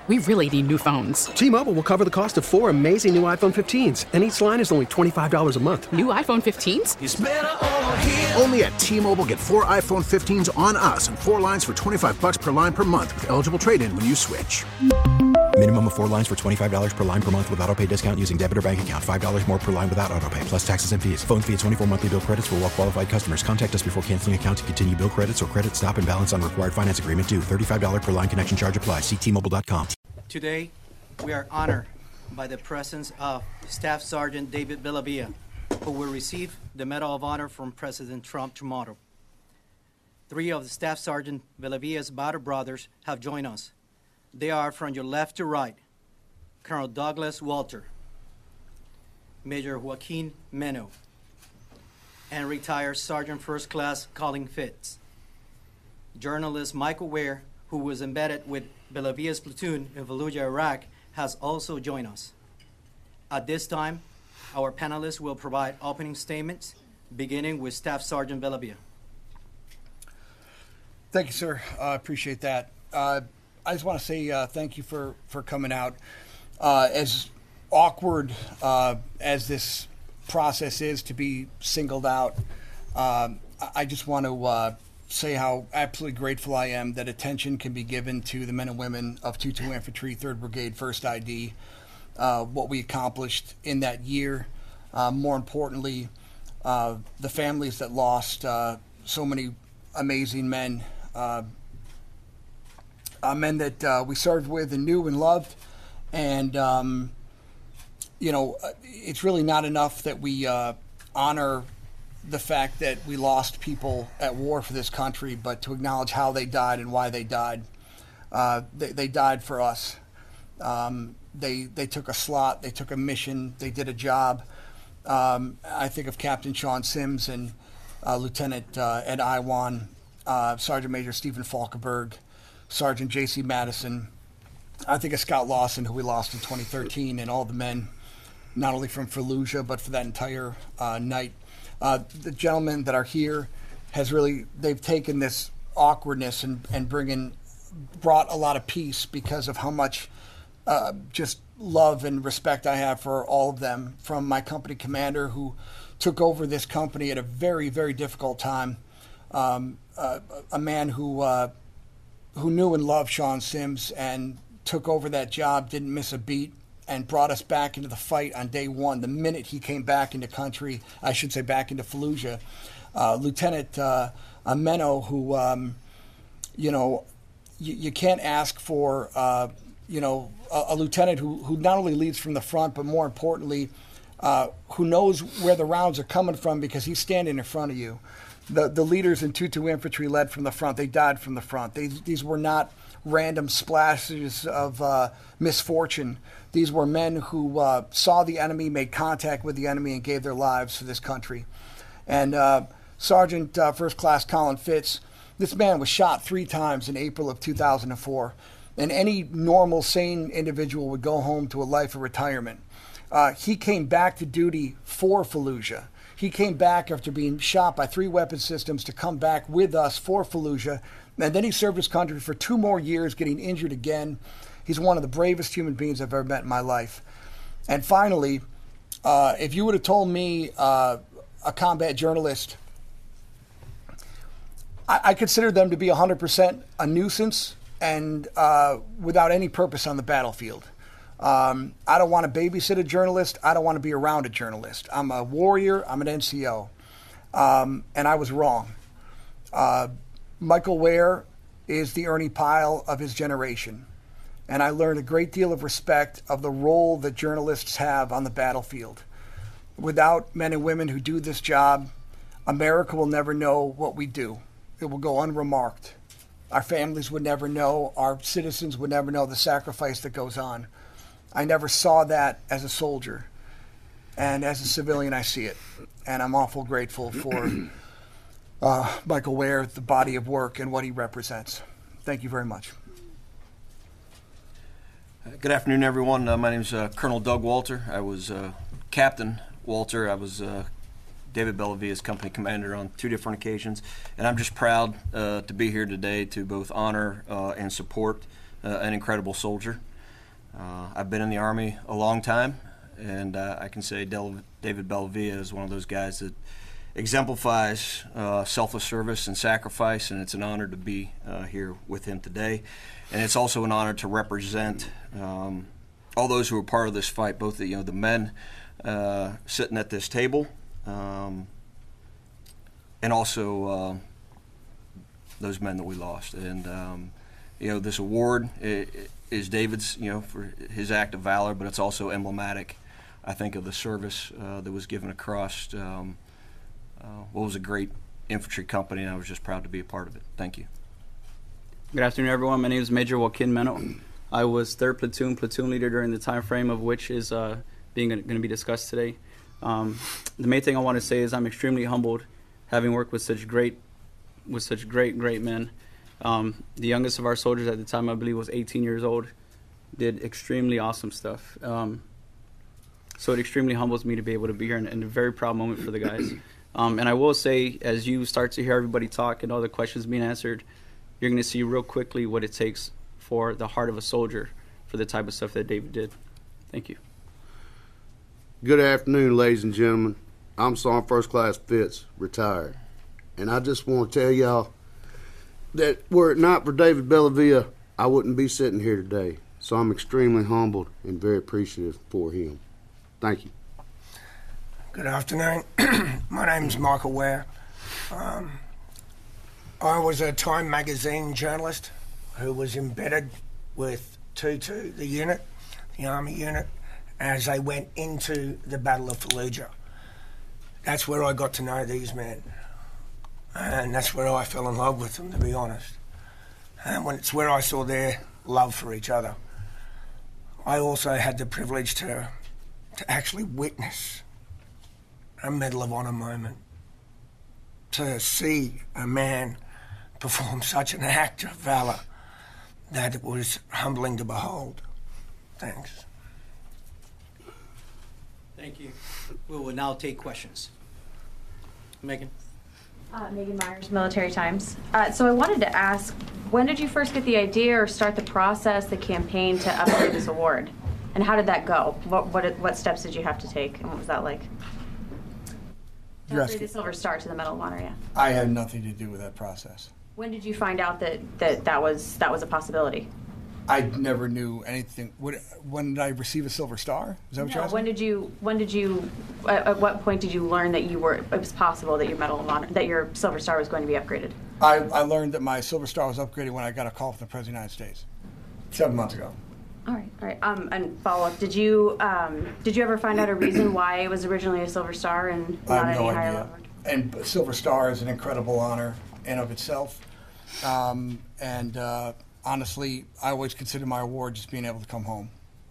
We really need new phones. T-Mobile will cover the cost of 4 amazing new iPhone 15s, and each line is only $25 a month. New iPhone 15s? It's better over here. Only at T-Mobile, get 4 iPhone 15s on us and 4 lines for $25 per line per month with eligible trade-in when you switch. Minimum of 4 lines for $25 per line per month with autopay discount using debit or bank account. $5 more per line without autopay, plus taxes and fees. Phone fee at 24 monthly bill credits for well-qualified customers. Contact us before canceling account to continue bill credits or credit stop and balance on required finance agreement due. $35 per line connection charge applies. See T-Mobile.com. Today, we are honored by the presence of Staff Sergeant David Bellavia, who will receive the Medal of Honor from President Trump tomorrow. 3 of the Staff Sergeant Bellavia's battle brothers have joined us. They are from your left to right: Colonel Douglas Walter, Major Joaquin Meno, and retired Sergeant First Class Colin Fitz. Journalist Michael Ware, who was embedded with Bellavia's platoon in Fallujah, Iraq, has also joined us. At this time, our panelists will provide opening statements, beginning with Staff Sergeant Bellavia. Thank you, sir. I appreciate that. I just want to say thank you for coming out. As awkward as this process is to be singled out, I just want to say how absolutely grateful I am that attention can be given to the men and women of 22 Infantry, 3rd Brigade, 1st ID, what we accomplished in that year. More importantly, the families that lost so many amazing men, men that we served with and knew and loved. And, it's really not enough that we honor the fact that we lost people at war for this country, but to acknowledge how they died and why they died. They died for us. They took a slot, they took a mission, they did a job. I think of Captain Sean Sims and Lieutenant Ed Iwan, Sergeant Major Stephen Falkenberg, Sergeant J.C. Madison. I think of Scott Lawson, who we lost in 2013, and all the men, not only from Fallujah, but for that entire night. The gentlemen that are here they've taken this awkwardness and brought a lot of peace because of how much just love and respect I have for all of them, from my company commander who took over this company at a very, very difficult time, a man who knew and loved Sean Sims and took over that job, didn't miss a beat, and brought us back into the fight on day one. The minute he came back into country, I should say back into Fallujah, Lieutenant Meno, who, you can't ask for, a lieutenant who not only leads from the front, but more importantly, who knows where the rounds are coming from because he's standing in front of you. The leaders in 22 Infantry led from the front. They died from the front. These were not random splashes of misfortune. These were men who saw the enemy, made contact with the enemy, and gave their lives for this country. And Sergeant First Class Colin Fitz, this man was shot 3 times in April of 2004. And any normal, sane individual would go home to a life of retirement. He came back to duty for Fallujah. He came back after being shot by 3 weapon systems to come back with us for Fallujah. And then he served his country for 2 more years, getting injured again. He's one of the bravest human beings I've ever met in my life. And finally, if you would have told me, a combat journalist, I consider them to be 100% a nuisance and without any purpose on the battlefield. I don't want to babysit a journalist. I don't want to be around a journalist. I'm a warrior. I'm an NCO. And I was wrong. Michael Ware is the Ernie Pyle of his generation. And I learned a great deal of respect of the role that journalists have on the battlefield. Without men and women who do this job, America will never know what we do. It will go unremarked. Our families would never know. Our citizens would never know the sacrifice that goes on. I never saw that as a soldier. And as a civilian, I see it. And I'm awful grateful for Michael Ware, the body of work, and what he represents. Thank you very much. Good afternoon, everyone. My name is Colonel Doug Walter. I was Captain Walter. I was David Bellavia's company commander on 2 different occasions. And I'm just proud to be here today to both honor and support an incredible soldier. I've been in the Army a long time, and I can say David Bellavia is one of those guys that exemplifies selfless service and sacrifice, and it's an honor to be here with him today. And it's also an honor to represent all those who are part of this fight, both the men sitting at this table, and also those men that we lost. And this award is David's, for his act of valor, but it's also emblematic, I think, of the service that was given across what was a great infantry company, and I was just proud to be a part of it. Thank you. Good afternoon, everyone. My name is Major Joaquin Meno. I was 3rd platoon leader during the time frame of which is going to be discussed today. The main thing I want to say is I'm extremely humbled, having worked with such great men. The youngest of our soldiers at the time, I believe, was 18 years old. Did extremely awesome stuff. So it extremely humbles me to be able to be here, and a very proud moment for the guys. And I will say, as you start to hear everybody talk and all the questions being answered, you're going to see real quickly what it takes for the heart of a soldier for the type of stuff that David did. Thank you. Good afternoon, ladies and gentlemen. I'm Sergeant First Class Fitz, retired. And I just want to tell y'all that were it not for David Bellavia, I wouldn't be sitting here today. So I'm extremely humbled and very appreciative for him. Thank you. Good afternoon. My name's Michael Ware. I was a Time magazine journalist who was embedded with 2-2, the unit, the Army unit, as they went into the Battle of Fallujah. That's where I got to know these men. And that's where I fell in love with them, to be honest. And it's where I saw their love for each other. I also had the privilege to actually witness a Medal of Honor moment. To see a man perform such an act of valor that it was humbling to behold. Thanks. Thank you. We will now take questions. Megan. Megan Myers, Military Times. So I wanted to ask, when did you first get the idea or start the process, the campaign to upgrade this award? And how did that go? What steps did you have to take, and what was that like? To upgrade the Silver Star to the Medal of Honor, yeah. I had nothing to do with that process. When did you find out that was a possibility? I never knew anything. When did I receive a Silver Star? Is that what you're asking? When did you? At what point did you learn that it was possible that your Medal of Honor, that your Silver Star was going to be upgraded? I learned that my Silver Star was upgraded when I got a call from the President of the United States 7 months ago. All right. And follow up. Did you ever find out a reason why it was originally a Silver Star and not any higher level? And Silver Star is an incredible honor in of itself. Honestly, I always consider my award just being able to come home.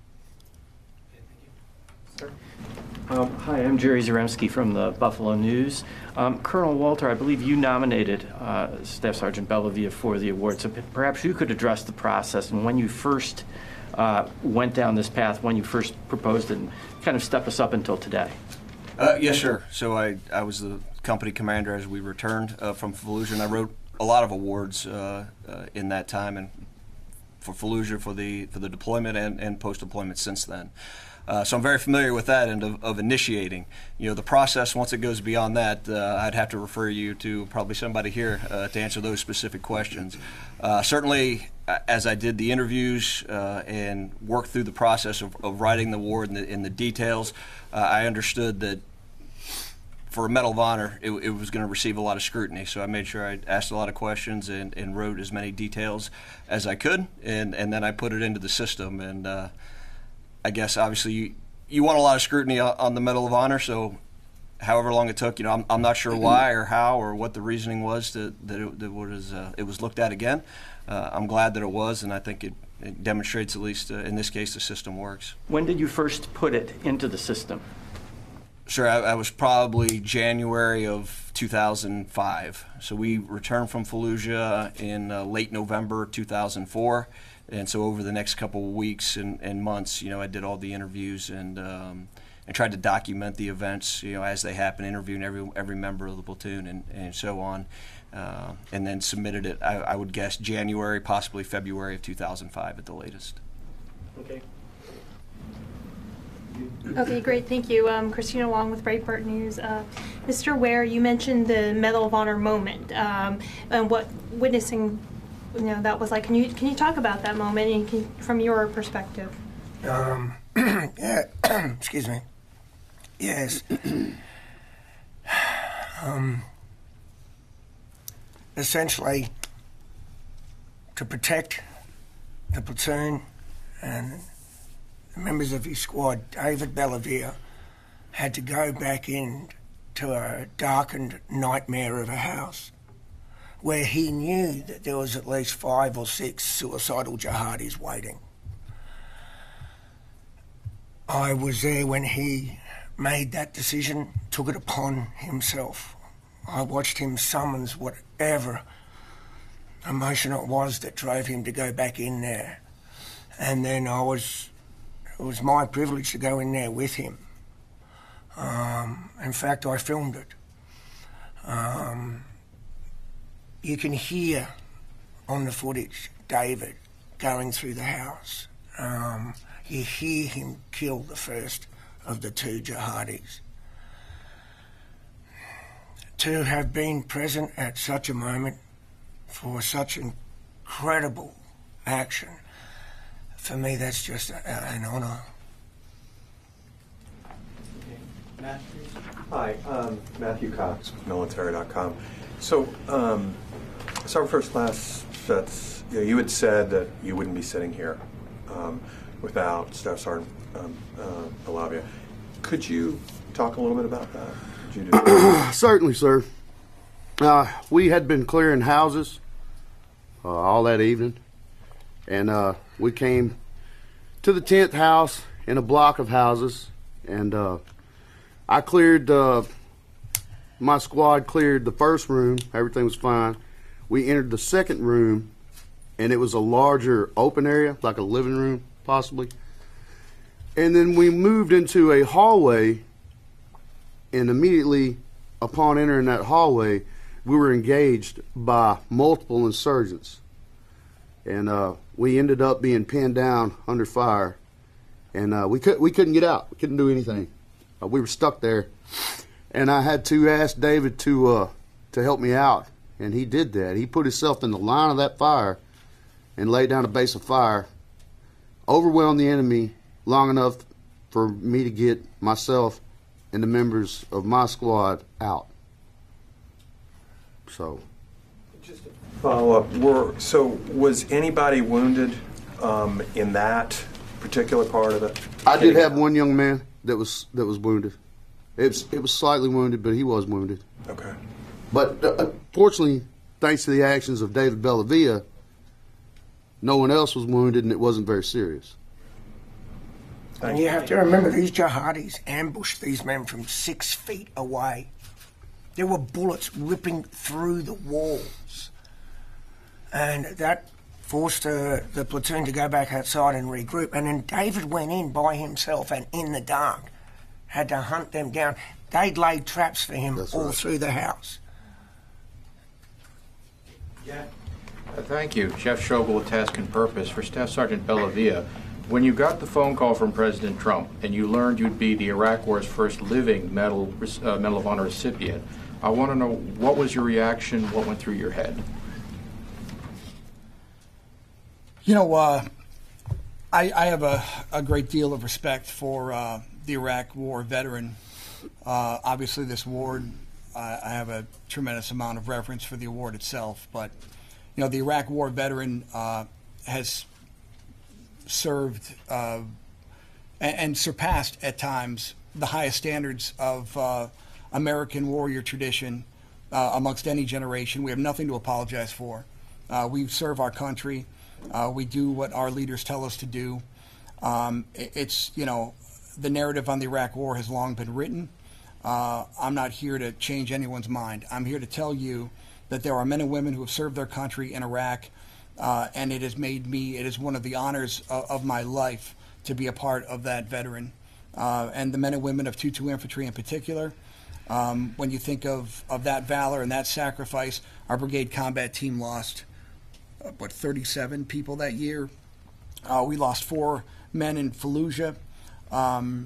Hi, I'm Jerry Zaremski from the Buffalo News. Colonel Walter, I believe you nominated Staff Sergeant Bellavia for the award, so perhaps you could address the process and when you first went down this path, when you first proposed it, and kind of step us up until today. Yes, sir. So I was the company commander as we returned from Fallujah, and I wrote a lot of awards in that time, and for Fallujah, for the deployment and post-deployment since then. So I'm very familiar with that and of initiating. The process, once it goes beyond that, I'd have to refer you to probably somebody here to answer those specific questions. Certainly, as I did the interviews and worked through the process of writing the award and the details, I understood that for a Medal of Honor, it was going to receive a lot of scrutiny. So I made sure I asked a lot of questions and wrote as many details as I could, and then I put it into the system. And I guess obviously you want a lot of scrutiny on the Medal of Honor, so however long it took, I'm not sure why or how or what the reasoning was that it was looked at again. I'm glad that it was, and I think it demonstrates, at least in this case, the system works. When did you first put it into the system? Sure, I was probably January of 2005. So we returned from Fallujah in late November 2004. And so over the next couple of weeks and months, I did all the interviews and tried to document the events, as they happen, interviewing every member of the platoon and so on. And then submitted it, I would guess, January, possibly February of 2005 at the latest. Okay. Okay, great. Thank you. Christina Wong with Breitbart News. Mr. Ware, you mentioned the Medal of Honor moment and what witnessing, that was like. Can you talk about that moment from your perspective? Yeah. Excuse me. Yes. Essentially, to protect the platoon and the members of his squad, David Bellavia had to go back into a darkened nightmare of a house where he knew that there was at least 5 or 6 suicidal jihadis waiting. I was there when he made that decision, took it upon himself. I watched him summons whatever emotion it was that drove him to go back in there. And then it was my privilege to go in there with him. In fact, I filmed it. You can hear on the footage David going through the house. You hear him kill the first of the 2 jihadis. To have been present at such a moment for such incredible action, for me, that's just an honour. Hi, Matthew Cox with military.com. So, Sergeant First Class Fitz, you had said that you wouldn't be sitting here without Staff Sergeant Bellavia. Could you talk a little bit about that? Certainly, sir. We had been clearing houses all that evening, and we came to the 10th house in a block of houses, and I cleared, my squad cleared the first room. Everything was fine. We entered the second room, and it was a larger open area, like a living room, possibly. And then we moved into a hallway, and immediately upon entering that hallway, we were engaged by multiple insurgents. And we ended up being pinned down under fire. And we couldn't get out. We couldn't do anything. We were stuck there. And I had to ask David to help me out. And he did that. He put himself in the line of that fire and laid down a base of fire, overwhelmed the enemy long enough for me to get myself and the members of my squad out. So, just to follow up, so was anybody wounded in that particular part of it? I did have one young man that was wounded. It was slightly wounded, but he was wounded. Okay. But fortunately, thanks to the actions of David Bellavia, no one else was wounded, and it wasn't very serious. And you have to remember, these jihadis ambushed these men from 6 feet away. There were bullets ripping through the walls. And that forced the platoon to go back outside and regroup. And then David went in by himself and in the dark, had to hunt them down. They'd laid traps for him all through the house. Yeah. Thank you. Jeff Schogel with Task and Purpose. For Staff Sergeant Bellavia, when you got the phone call from President Trump and you learned you'd be the Iraq War's first living Medal of Honor recipient, I want to know, what was your reaction? What went through your head? I have a great deal of respect for the Iraq War veteran. Obviously, this award, I have a tremendous amount of reverence for the award itself. But, the Iraq War veteran has served and surpassed at times the highest standards of American warrior tradition amongst any generation. We have nothing to apologize for. We serve our country. We do what our leaders tell us to do. The narrative on the Iraq War has long been written. I'm not here to change anyone's mind. I'm here to tell you that there are men and women who have served their country in Iraq, and it is one of the honors of my life to be a part of that veteran. And the men and women of 2-2 Infantry in particular, when you think of that valor and that sacrifice, our brigade combat team lost, 37 people that year. We lost 4 men in Fallujah.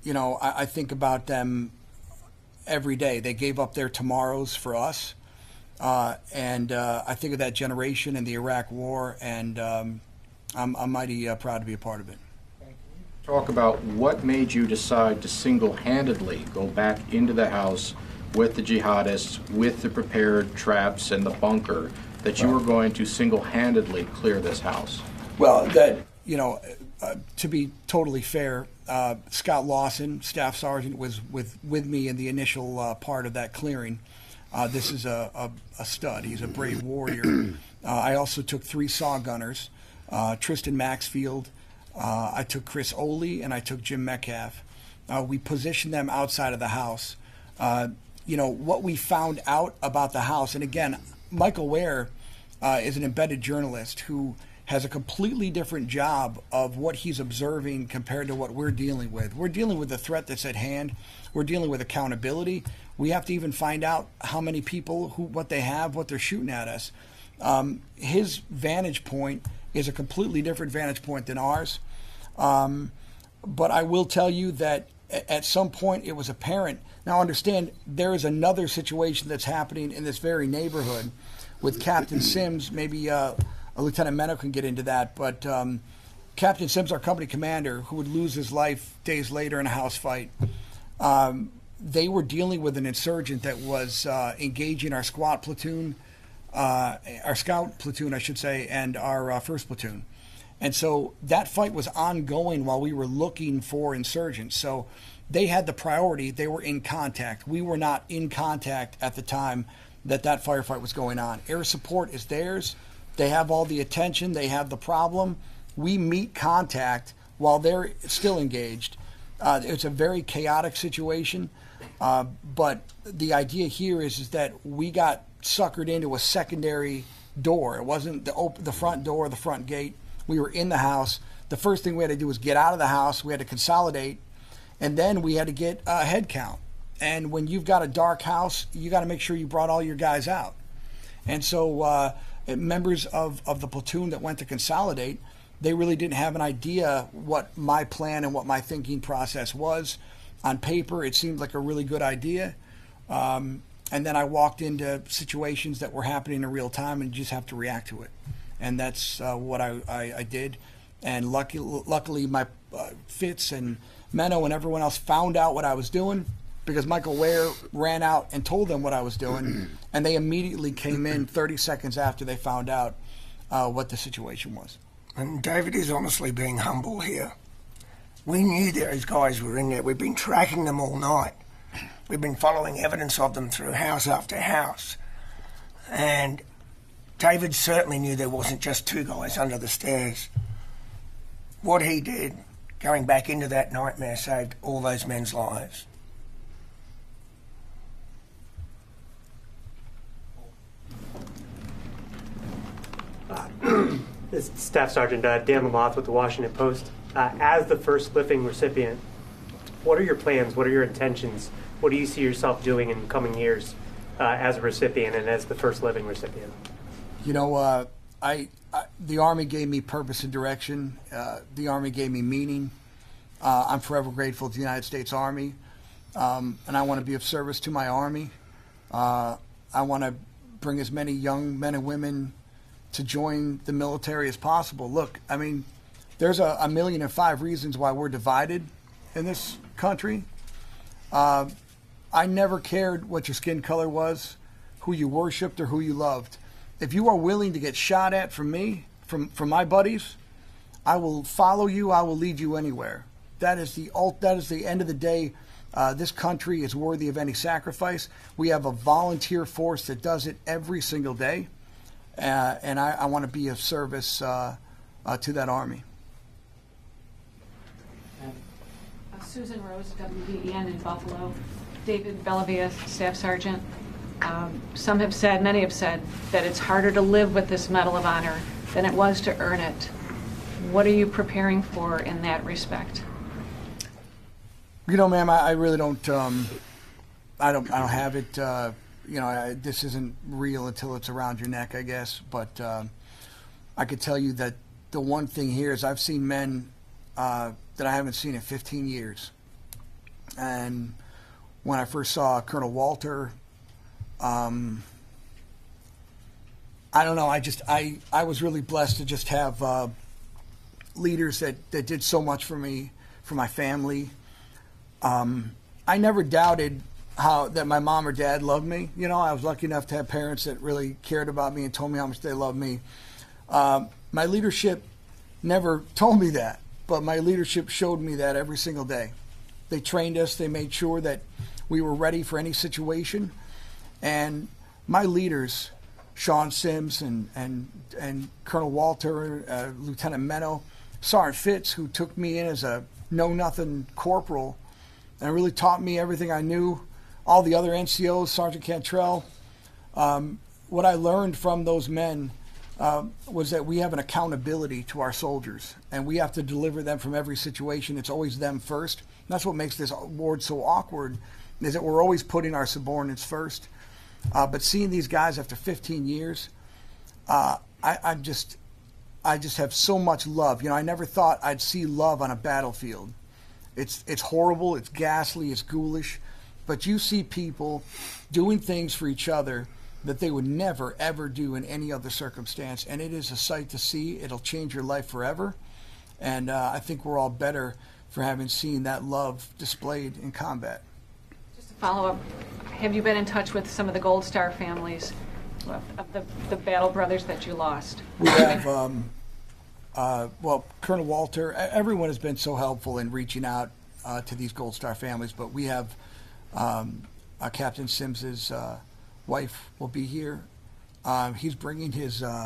I think about them every day. They gave up their tomorrows for us. And I think of that generation and the Iraq War, and I'm mighty proud to be a part of it. Talk about what made you decide to single-handedly go back into the house with the jihadists, with the prepared traps and the bunker, that you were going to single-handedly clear this house. Well, to be totally fair, Scott Lawson, Staff Sergeant, was with me in the initial part of that clearing. This is a stud. He's a brave warrior. I also took 3 saw gunners, Tristan Maxfield, I took Chris Oley, and I took Jim Metcalf. We positioned them outside of the house. What we found out about the house, and again, Michael Ware is an embedded journalist who has a completely different job of what he's observing compared to what we're dealing with. We're dealing with the threat that's at hand. We're dealing with accountability. We have to even find out how many people, what they have, what they're shooting at us. His vantage point is a completely different vantage point than ours. But I will tell you that at some point it was apparent. Now understand, there is another situation that's happening in this very neighborhood with Captain Sims. Maybe Lieutenant Meno can get into that, but Captain Sims, our company commander, who would lose his life days later in a house fight, they were dealing with an insurgent that was engaging our scout platoon, I should say, and our first platoon. And so that fight was ongoing while we were looking for insurgents. So they had the priority. They were in contact. We were not in contact at the time that firefight was going on. Air support is theirs. They have all the attention. They have the problem. We meet contact while they're still engaged. It's a very chaotic situation. But the idea here is that we got suckered into a secondary door. It wasn't the front door, the front gate. We were in the house. The first thing we had to do was get out of the house. We had to consolidate, and then we had to get a head count. And when you've got a dark house, you got to make sure you brought all your guys out. And so members of the platoon that went to consolidate, they really didn't have an idea what my plan and what my thinking process was. On paper, it seemed like a really good idea. And then I walked into situations that were happening in real time and you just have to react to it. And that's what I did. And luckily my Fitz and Meno and everyone else found out what I was doing, because Michael Ware ran out and told them what I was doing, and they immediately came in 30 seconds after they found out what the situation was. And David is honestly being humble here. We knew those guys were in there. We've been tracking them all night. We've been following evidence of them through house after house. And David certainly knew there wasn't just 2 guys under the stairs. What he did, going back into that nightmare, saved all those men's lives. This is Staff Sergeant Dan Lamoth with the Washington Post. As the first living recipient, what are your plans? What are your intentions? What do you see yourself doing in coming years as a recipient and as the first living recipient? The Army gave me purpose and direction. The Army gave me meaning. I'm forever grateful to the United States Army, and I want to be of service to my Army. I want to bring as many young men and women to join the military as possible. Look, I mean, there's 1,000,005 reasons why we're divided in this country. I never cared what your skin color was, who you worshipped, or who you loved. If you are willing to get shot at from me, from my buddies, I will follow you. I will lead you anywhere. That is the end of the day. This country is worthy of any sacrifice. We have a volunteer force that does it every single day, and I want to be of service to that Army. Susan Rose, WVEN in Buffalo. David Bellavia, Staff Sergeant. Some have said, many have said, that it's harder to live with this Medal of Honor than it was to earn it. What are you preparing for in that respect? Ma'am, I really don't. I don't have it. This isn't real until it's around your neck, I guess. But I could tell you that the one thing here is I've seen men that I haven't seen in 15 years. And when I first saw Colonel Walter, I don't know, I was really blessed to just have leaders that did so much for me, for my family. I never doubted that my mom or dad loved me. You know, I was lucky enough to have parents that really cared about me and told me how much they loved me. My leadership never told me that, but my leadership showed me that every single day. They trained us. They made sure that we were ready for any situation. And my leaders, Sean Sims and Colonel Walter, Lieutenant Meno, Sergeant Fitz, who took me in as a know-nothing corporal and really taught me everything I knew, all the other NCOs, Sergeant Cantrell. What I learned from those men was that we have an accountability to our soldiers, and we have to deliver them from every situation. It's always them first. And that's what makes this award so awkward, is that we're always putting our subordinates first. But seeing these guys after 15 years, I just have so much love. You know, I never thought I'd see love on a battlefield. It's horrible, it's ghastly, it's ghoulish, but you see people doing things for each other that they would never, ever do in any other circumstance, and it is a sight to see. It'll change your life forever, and I think we're all better for having seen that love displayed in combat. Just to follow up, have you been in touch with some of the Gold Star families of the battle brothers that you lost? We have, well, Colonel Walter, everyone has been so helpful in reaching out to these Gold Star families, but we have Captain Sims's wife will be here. He's bringing his, I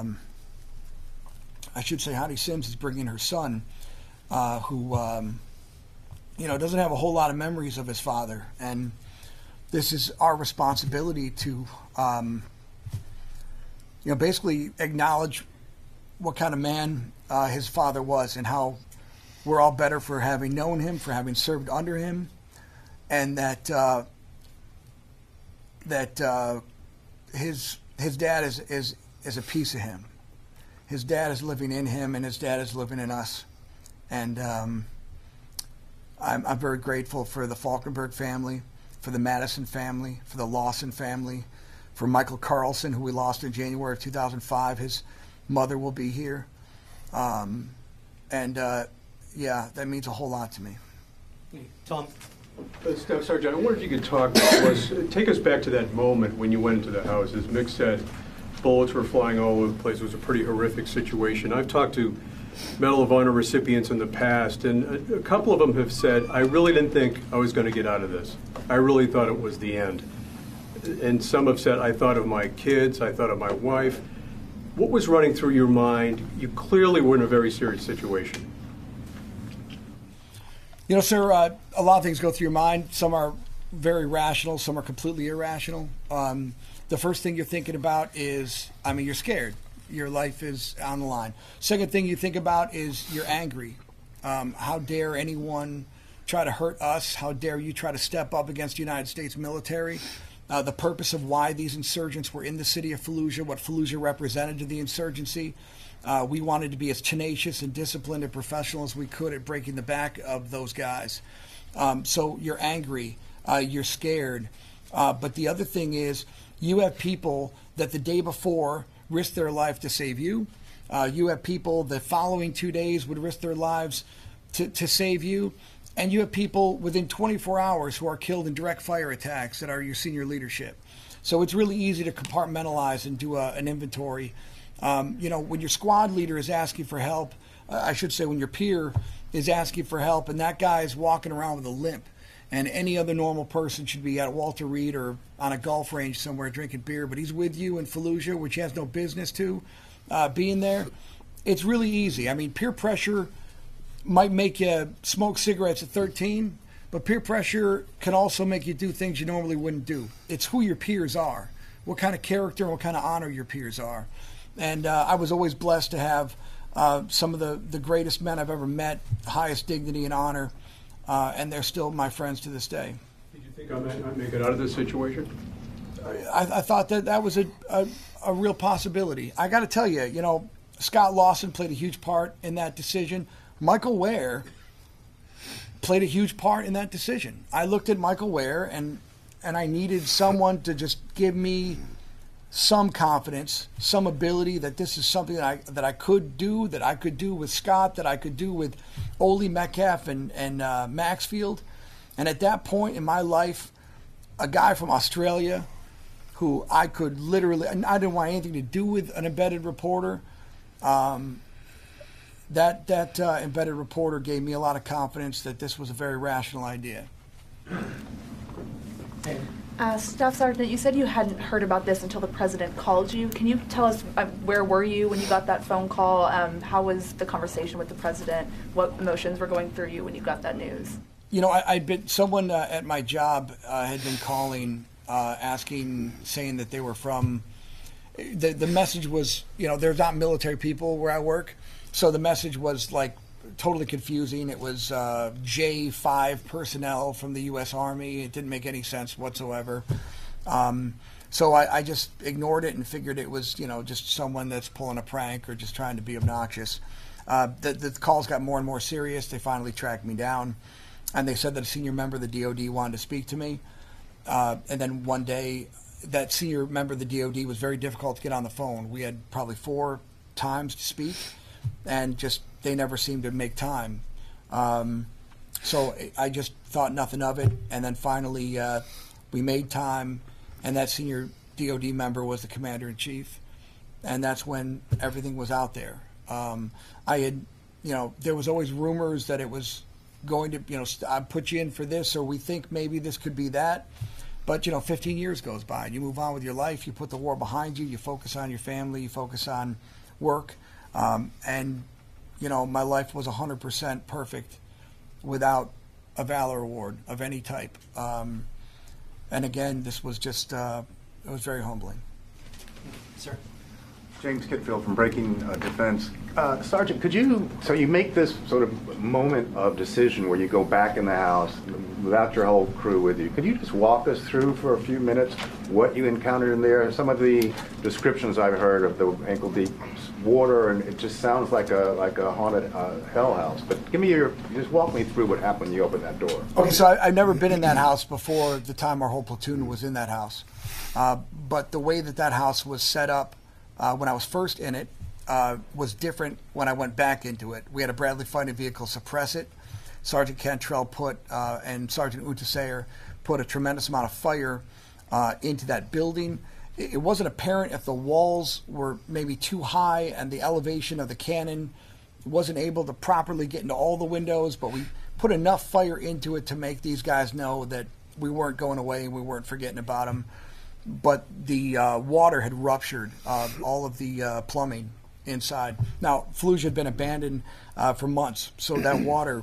should say Hattie Sims is bringing her son, who, you know, doesn't have a whole lot of memories of his father. And this is our responsibility to, you know, basically acknowledge what kind of man his father was and how we're all better for having known him, for having served under him, and that his dad is a piece of him. His dad is living in him, and his dad is living in us. And I'm very grateful for the Falkenberg family, for the Madison family, for the Lawson family, for Michael Carlson, who we lost in January of 2005. His mother will be here. Yeah, that means a whole lot to me. Tom? Staff Sergeant, I wondered if you could take us back to that moment when you went into the house. As Mick said, bullets were flying all over the place. It was a pretty horrific situation. I've talked to Medal of Honor recipients in the past, and a couple of them have said, I really didn't think I was going to get out of this. I really thought it was the end. And some have said, I thought of my kids, I thought of my wife. What was running through your mind? You clearly were in a very serious situation. You know, sir, a lot of things go through your mind. Some are very rational, some are completely irrational. The first thing you're thinking about is, I mean, you're scared. Your life is on the line. Second thing you think about is you're angry. How dare anyone try to hurt us? How dare you try to step up against the United States military? The purpose of why these insurgents were in the city of Fallujah, what Fallujah represented to the insurgency. We wanted to be as tenacious and disciplined and professional as we could at breaking the back of those guys. So you're angry, you're scared. But the other thing is you have people that the day before risked their life to save you. You have people the following 2 days would risk their lives to save you. And you have people within 24 hours who are killed in direct fire attacks that are your senior leadership. So it's really easy to compartmentalize and do an inventory. You know, when your squad leader is asking for help, I should say when your peer is asking for help and that guy is walking around with a limp, and any other normal person should be at Walter Reed or on a golf range somewhere drinking beer, but he's with you in Fallujah, which he has no business to being there, it's really easy. I mean, peer pressure might make you smoke cigarettes at 13, but peer pressure can also make you do things you normally wouldn't do. It's who your peers are, what kind of character and what kind of honor your peers are. And I was always blessed to have some of the greatest men I've ever met, highest dignity and honor, and they're still my friends to this day. Did you think I might make it out of this situation? I thought that was a real possibility. I got to tell you, you know, Scott Lawson played a huge part in that decision. Michael Ware played a huge part in that decision. I looked at Michael Ware, and I needed someone to just give me some confidence, some ability that this is something that I could do, that I could do with Scott, that I could do with Ole Metcalf and Maxfield. And at that point in my life, a guy from Australia who I could literally, and I didn't want anything to do with an embedded reporter, that embedded reporter gave me a lot of confidence that this was a very rational idea. Staff Sergeant, you said you hadn't heard about this until the president called you. Can you tell us where were you when you got that phone call? How was the conversation with the president? What emotions were going through you when you got that news? You know, I'd been someone at my job had been calling, asking, saying that they were from. The message was, you know, there's not military people where I work, so the message was like totally confusing. It was J5 personnel from the U.S. Army. It didn't make any sense whatsoever. So I just ignored it and figured it was, you know, just someone that's pulling a prank or just trying to be obnoxious. The calls got more and more serious. They finally tracked me down, and they said that a senior member of the DOD wanted to speak to me. And then one day, that senior member of the DOD was very difficult to get on the phone. We had probably 4 times to speak, and just they never seemed to make time. So I just thought nothing of it, and then finally we made time, and that senior DOD member was the commander-in-chief, and that's when everything was out there. I had, you know, there was always rumors that it was going to, you know, I put you in for this, or we think maybe this could be that. But, you know, 15 years goes by, and you move on with your life. You put the war behind you. You focus on your family. You focus on work. And, you know, my life was 100% perfect without a Valor Award of any type. And, again, this was just, it was very humbling. Sir. James Kitfield from Breaking Defense. Sergeant, could you, so you make this sort of moment of decision where you go back in the house without your whole crew with you. Could you just walk us through for a few minutes what you encountered in there? Some of the descriptions I've heard of the ankle-deep water, and it just sounds like a haunted hell house. But just walk me through what happened when you opened that door. Okay, so I've never been in that house before the time our whole platoon was in that house. But the way that house was set up when I was first in it was different when I went back into it. We had a Bradley fighting vehicle suppress it. Sergeant Cantrell and Sergeant Unterseyer put a tremendous amount of fire into that building. It wasn't apparent if the walls were maybe too high and the elevation of the cannon wasn't able to properly get into all the windows, but we put enough fire into it to make these guys know that we weren't going away and we weren't forgetting about them. But the water had ruptured all of the plumbing inside. Now, Fallujah had been abandoned for months, so that water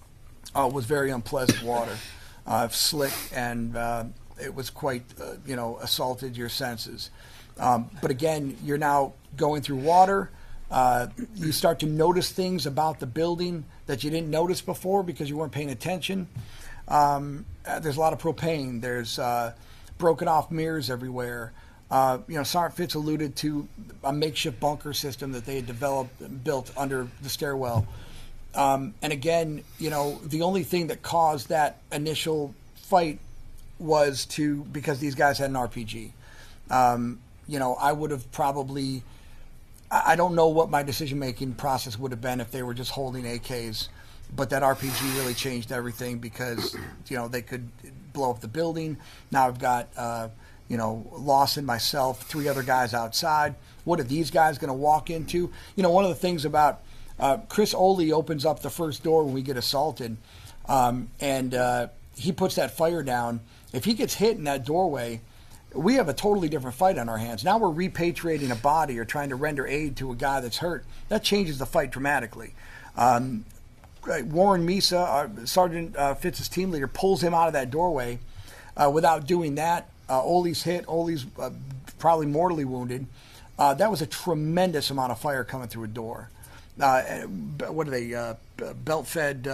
was very unpleasant water, slick, and it was quite, assaulted your senses. But again, you're now going through water. You start to notice things about the building that you didn't notice before because you weren't paying attention. There's a lot of propane. There's broken off mirrors everywhere. Sergeant Fitz alluded to a makeshift bunker system that they had built under the stairwell. And again, the only thing that caused that initial fight was because these guys had an RPG. I would have probably, I don't know what my decision-making process would have been if they were just holding AKs, but that RPG really changed everything because, they could blow up the building. Now I've got, Lawson, myself, 3 other guys outside. What are these guys going to walk into? One of the things about Chris Ole opens up the first door when we get assaulted, and he puts that fire down. If he gets hit in that doorway, we have a totally different fight on our hands. Now we're repatriating a body or trying to render aid to a guy that's hurt. That changes the fight dramatically. Warren Misa, Sergeant Fitz's team leader, pulls him out of that doorway. Without doing that, Ole's hit. Ole's probably mortally wounded. That was a tremendous amount of fire coming through a door. What are they? Belt-fed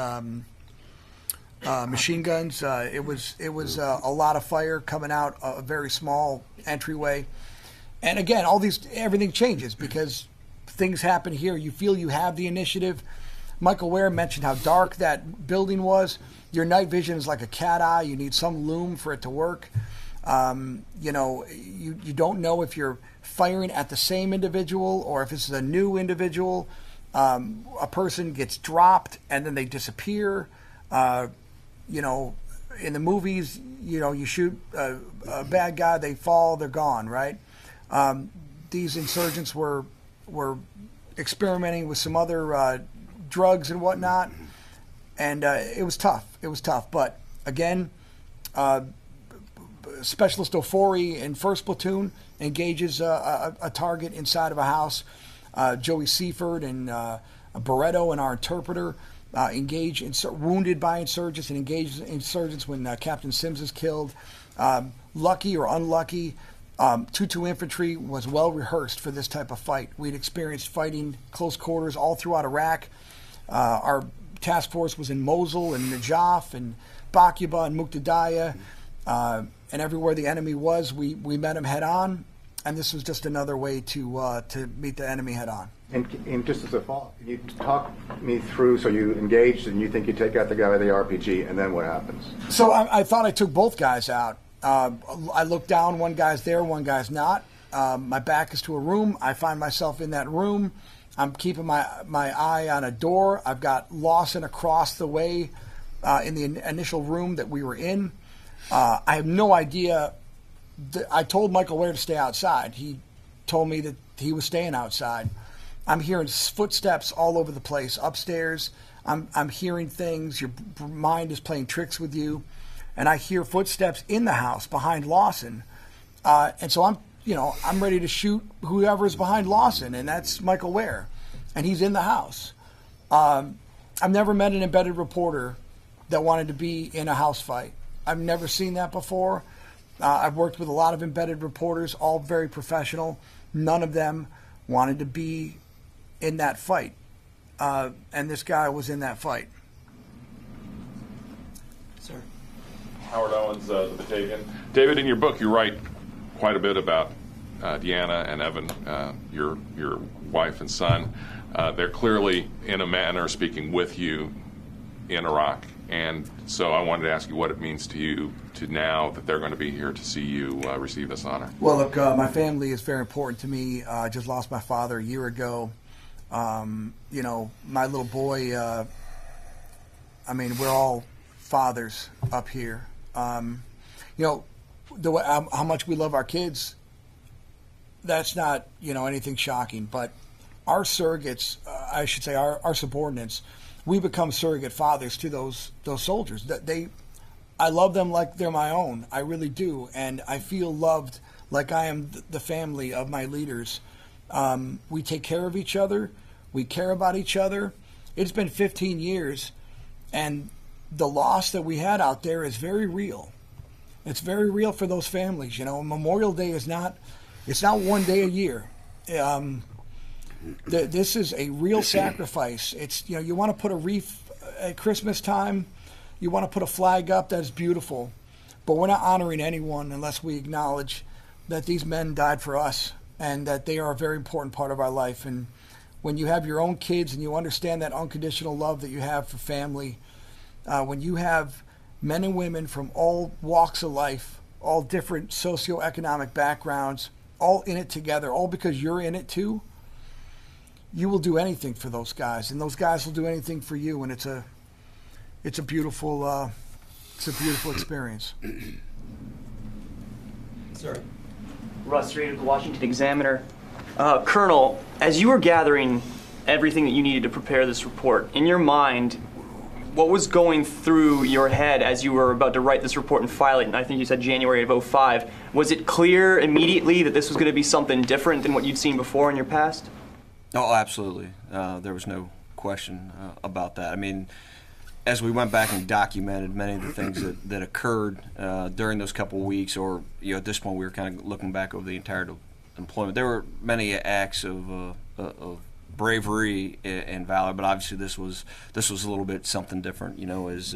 machine guns. It was a lot of fire coming out a very small entryway. And again, everything changes because things happen here. You feel you have the initiative, Michael Ware mentioned how dark that building was. Your night vision is like a cat eye. You need some loom for it to work. You know, you don't know if you're firing at the same individual or if it's a new individual. A person gets dropped and then they disappear. You know, in the movies, you know, you shoot a bad guy, they fall, they're gone, right? These insurgents were experimenting with some other drugs and whatnot, and it was tough. It was tough, but again, Specialist Ofori in 1st Platoon engages a target inside of a house. Joey Seaford and Barretto and our interpreter engage wounded by insurgents and engage insurgents when Captain Sims is killed. Lucky or unlucky, 2-2 Infantry was well rehearsed for this type of fight. We'd experienced fighting close quarters all throughout Iraq. Our task force was in Mosul and Najaf and Baquba and Muqtadiyah, and everywhere the enemy was, we met him head on. And this was just another way to meet the enemy head on. And just as a follow-up, can you talk me through, so you engaged and you think you take out the guy with the RPG, and then what happens? So I thought I took both guys out. I look down, one guy's there, one guy's not. My back is to a room. I find myself in that room. I'm keeping my eye on a door. I've got Lawson across the way in the initial room that we were in. I have no idea. I told Michael Ware to stay outside. He told me that he was staying outside. I'm hearing footsteps all over the place upstairs. I'm hearing things. Your mind is playing tricks with you. And I hear footsteps in the house behind Lawson. And so I'm ready to shoot whoever's behind Lawson, and that's Michael Ware. And he's in the house. I've never met an embedded reporter that wanted to be in a house fight. I've never seen that before. I've worked with a lot of embedded reporters, all very professional. None of them wanted to be in that fight. And this guy was in that fight. Sir. Howard Owens, The Batavian. David, in your book, you write quite a bit about Deanna and Evan, your wife and son. They're clearly, in a manner, speaking with you in Iraq. And so I wanted to ask you what it means to you to now that they're going to be here to see you receive this honor. Well, look, my family is very important to me. I just lost my father a year ago. You know, my little boy, I mean, we're all fathers up here. You know, how much we love our kids, that's not, you know, anything shocking. But our surrogates, I should say our subordinates, we become surrogate fathers to those soldiers. I love them like they're my own. I really do. And I feel loved like I am the family of my leaders. We take care of each other. We care about each other. It's been 15 years, and the loss that we had out there is very real. It's very real for those families. You know, Memorial Day is not, it's not one day a year. This is a real sacrifice. It's, you know, you want to put a wreath at Christmas time, you want to put a flag up, that's beautiful. But we're not honoring anyone unless we acknowledge that these men died for us and that they are a very important part of our life. And when you have your own kids and you understand that unconditional love that you have for family, when you have men and women from all walks of life, all different socioeconomic backgrounds, all in it together, all because you're in it too, you will do anything for those guys, and those guys will do anything for you, and it's a beautiful experience. Sir. Russ Reed of the Washington Examiner. Colonel, as you were gathering everything that you needed to prepare this report, in your mind, what was going through your head as you were about to write this report and file it, and I think you said January of 2005, was it clear immediately that this was going to be something different than what you'd seen before in your past? Oh, absolutely. There was no question about that. I mean, as we went back and documented many of the things that occurred during those couple of weeks, or at this point we were kind of looking back over the entire employment, there were many acts of bravery and valor, but obviously this was a little bit something different. As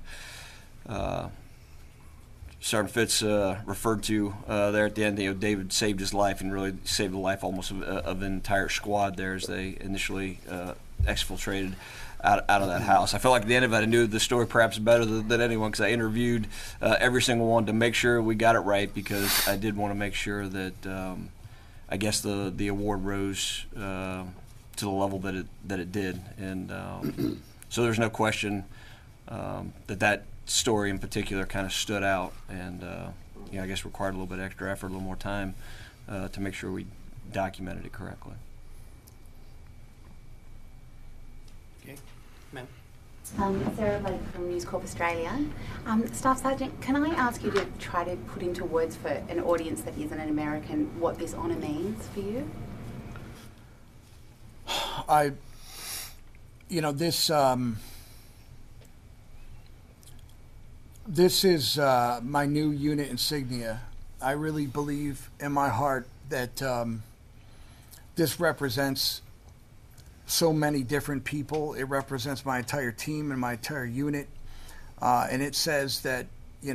Sergeant Fitz referred to there at the end, David saved his life and really saved the life almost of the entire squad there as they initially exfiltrated. out of that house. I felt like at the end of it, I knew the story perhaps better than anyone because I interviewed every single one to make sure we got it right, because I did want to make sure that I guess the award rose to the level that it did, and so there's no question that story in particular kind of stood out, and I guess required a little bit extra effort, a little more time to make sure we documented it correctly. Okay, ma'am. Sarah Blake from News Corp Australia. Staff Sergeant, can I ask you to try to put into words for an audience that isn't an American what this honour means for you? This is my new unit insignia. I really believe in my heart that this represents so many different people. It represents my entire team and my entire unit. And it says that,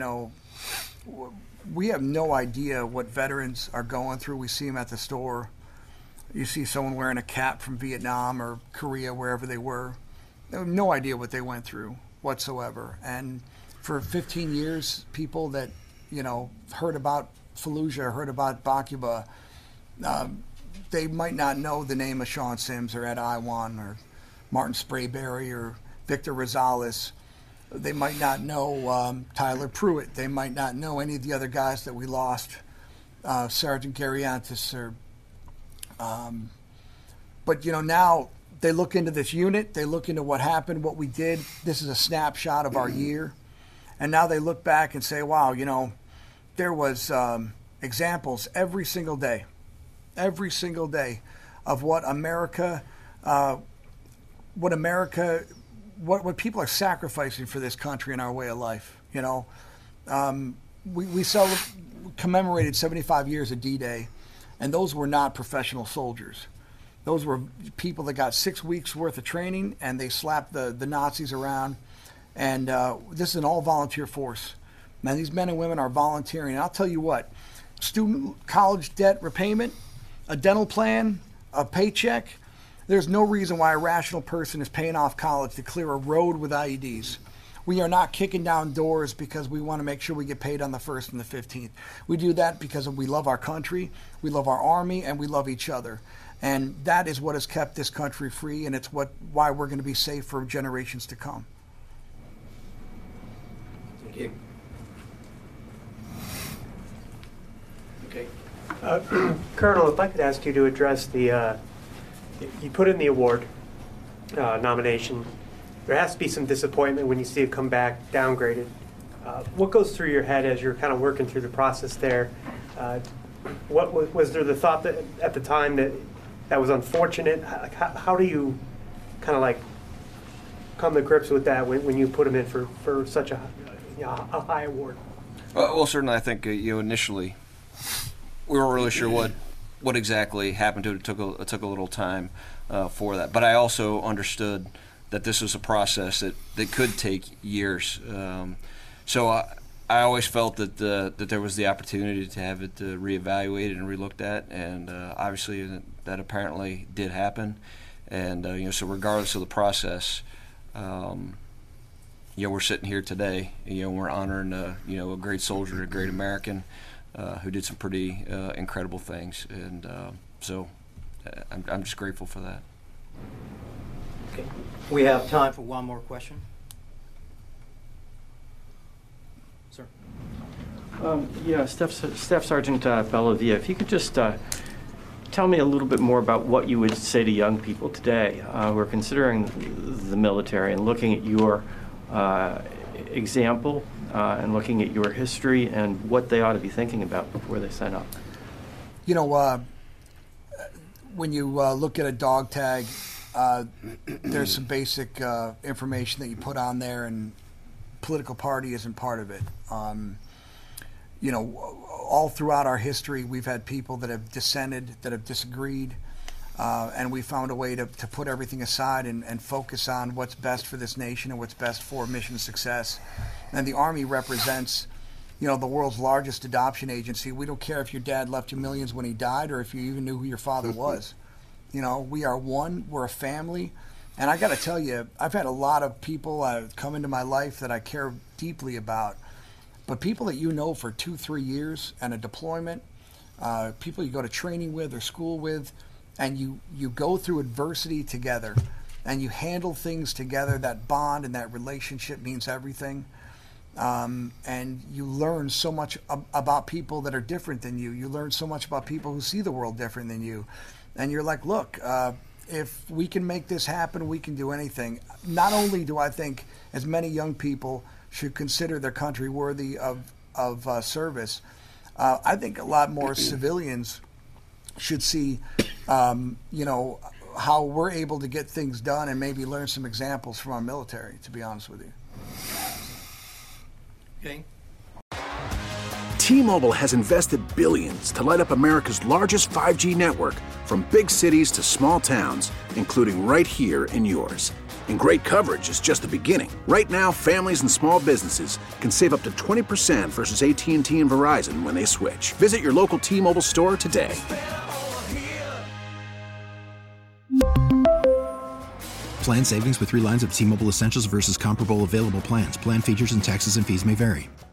we have no idea what veterans are going through. We see them at the store. You see someone wearing a cap from Vietnam or Korea, wherever they were. They have no idea what they went through whatsoever. And for 15 years, people that, heard about Fallujah, heard about Bakuba, they might not know the name of Sean Sims or Ed Iwan or Martin Sprayberry or Victor Rosales. They might not know Tyler Pruitt. They might not know any of the other guys that we lost, Sergeant Gariantis. But now they look into this unit. They look into what happened, what we did. This is a snapshot of our year. And now they look back and say, wow, there was examples every single day of what America, what people are sacrificing for this country and our way of life. We commemorated 75 years of D-Day, and those were not professional soldiers. Those were people that got 6 weeks worth of training, and they slapped the Nazis around. And this is an all-volunteer force. Man, these men and women are volunteering. And I'll tell you what, student college debt repayment, a dental plan, a paycheck, there's no reason why a rational person is paying off college to clear a road with IEDs. We are not kicking down doors because we want to make sure we get paid on the 1st and the 15th. We do that because we love our country, we love our Army, and we love each other. And that is what has kept this country free, and it's why we're going to be safe for generations to come. Thank you. Okay. Colonel, if I could ask you to address you put in the award nomination. There has to be some disappointment when you see it come back downgraded. What goes through your head as you're kind of working through the process there? What was there the thought that at the time that was unfortunate? How do you kind of come to grips with that when you put them in for such a high award? Well, certainly, I think initially we weren't really sure what exactly happened to it. It took a little time for that, but I also understood that this was a process that could take years. So I always felt that there was the opportunity to have it reevaluated and relooked at, and obviously that apparently did happen. And so regardless of the process, we're sitting here today. We're honoring a great soldier, a great American who did some pretty incredible things, and so I'm just grateful for that. Okay. We have time for one more question. Sir. Staff Sergeant Bellavia, if you could just tell me a little bit more about what you would say to young people today who are considering the military and looking at your example and looking at your history and what they ought to be thinking about before they sign up. When you look at a dog tag, there's some basic information that you put on there, and political party isn't part of it. All throughout our history, we've had people that have dissented, that have disagreed, and we found a way to put everything aside and focus on what's best for this nation and what's best for mission success. And the Army represents, the world's largest adoption agency. We don't care if your dad left you millions when he died or if you even knew who your father was. We are one, we're a family, And I got to tell you, I've had a lot of people come into my life that I care deeply about. But people that you know for 2-3 years and a deployment, people you go to training with or school with, and you go through adversity together and you handle things together, that bond and that relationship means everything. And you learn so much about people that are different than you. You learn so much about people who see the world different than you. And you're like, look, if we can make this happen, we can do anything. Not only do I think as many young people should consider their country worthy of service, I think a lot more civilians should see, how we're able to get things done and maybe learn some examples from our military, to be honest with you. Okay. T-Mobile has invested billions to light up America's largest 5G network, from big cities to small towns, including right here in yours. And great coverage is just the beginning. Right now, families and small businesses can save up to 20% versus AT&T and Verizon when they switch. Visit your local T-Mobile store today. Plan savings with 3 lines of T-Mobile Essentials versus comparable available plans. Plan features and taxes and fees may vary.